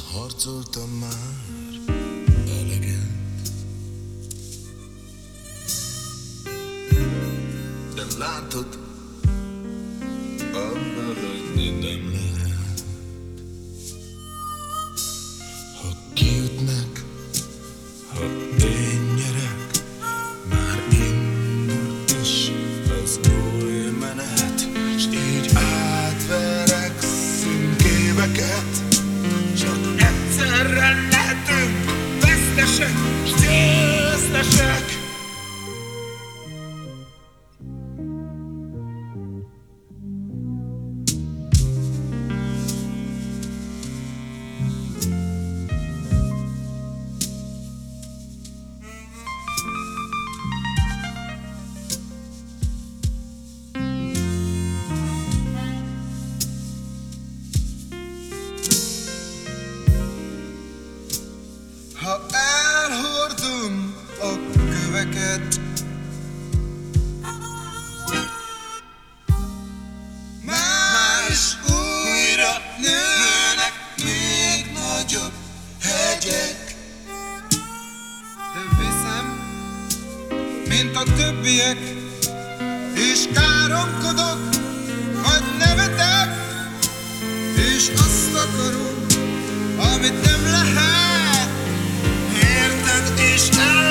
Harcoltam már eleget, de látod, abba hagyni nem lehet. Ha kiütnek, ha én nyerek, már indult is az új menet, s így átverekszünk éveket. Csak egyszerre lehetünk vesztesek s győztesek. Ha elhordom a köveket, más újra nőnek még nagyobb hegyek. De viszem, mint a többiek, és káromkodok, majd nevetek, és azt akarom, amit nem lehet. Érted és el